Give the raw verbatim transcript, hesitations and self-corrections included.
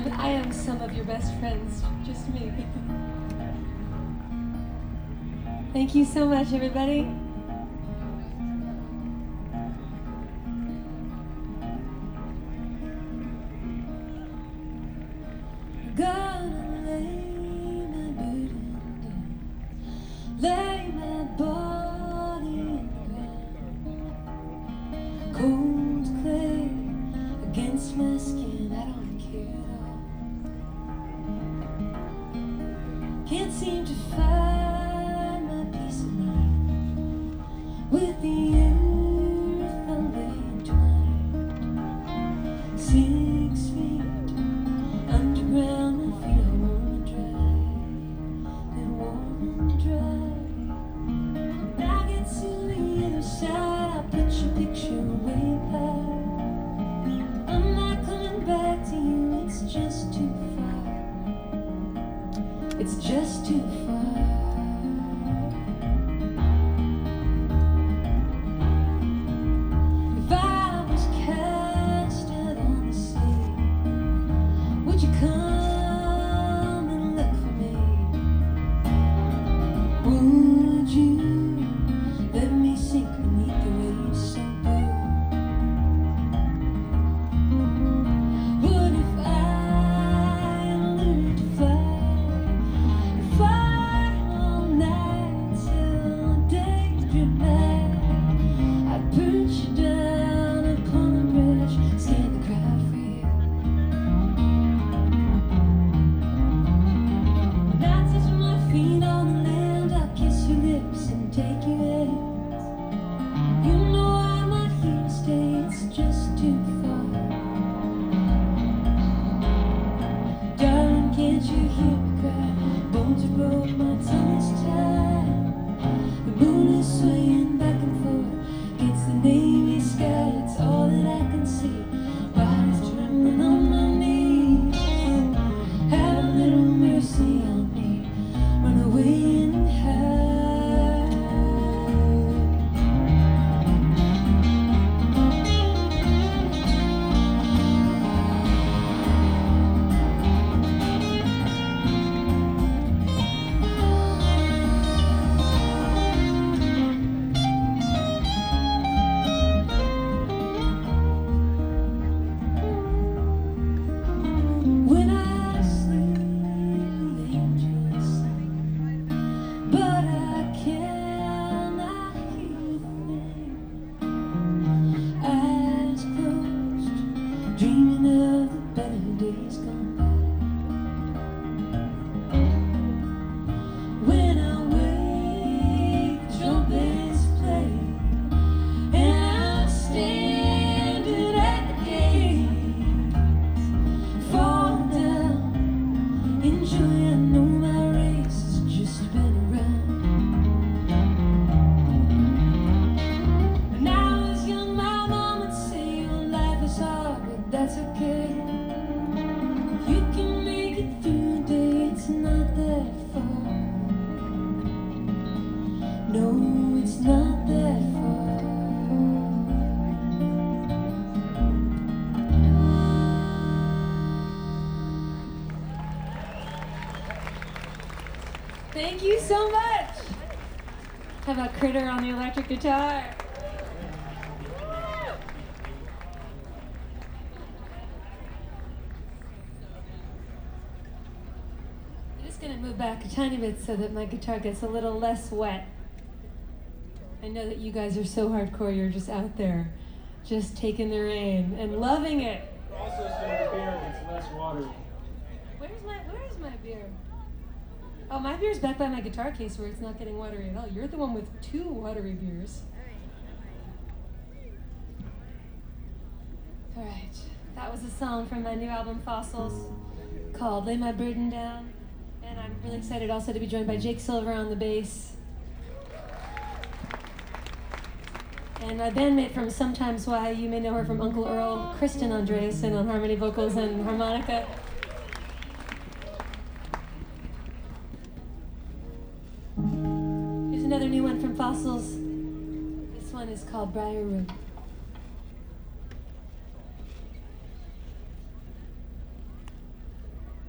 am, I am some of your best friends, just me. Thank you so much, everybody. Gonna lay my burden down, lay my body in the ground, cold clay against my skin, I don't care at all. Can't seem to find my peace of mind with the earth I'm entwined. Six feet underground. It's just too far. If I was cast out on the sea, would you come and look for me? Would you let me sink beneath the waves so blue? What if I learned to fly? No, it's not that far. Thank you so much. How about Critter on the electric guitar? I'm just gonna move back a tiny bit so that my guitar gets a little less wet. I know that you guys are so hardcore, you're just out there, just taking the rain and loving it. Also, so your beer gets less watery. Where's my, where is my beer? Oh, my beer's back by my guitar case where it's not getting watery at all. You're the one with two watery beers. All right, that was a song from my new album, Fossils, called Lay My Burden Down. And I'm really excited also to be joined by Jake Silver on the bass. And my bandmate from Sometimes Why, you may know her from Uncle Earl, Kristen Andreasen on harmony vocals and harmonica. Here's another new one from Fossils. This one is called Briar Road.